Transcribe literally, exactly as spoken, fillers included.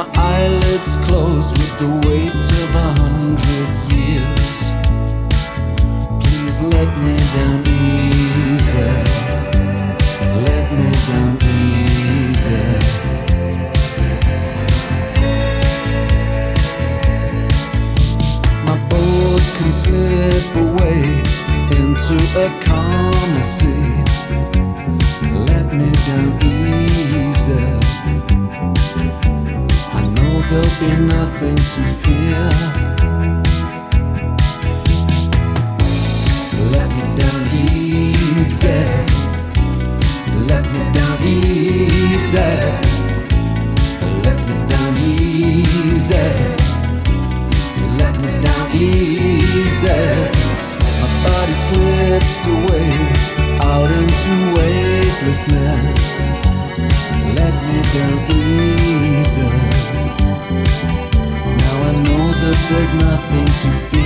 eyelids close with the weight of a hundred years. Please let me down easy. Let me down easy. My boat can slip away into a calmer sea. Let me down easy. I know there'll be nothing to fear. Let me down easy. Let me down easy. Let me down easy. Let me down easy. My body slips away out into weightlessness. Let me down easy. Now I know that there's nothing to fear.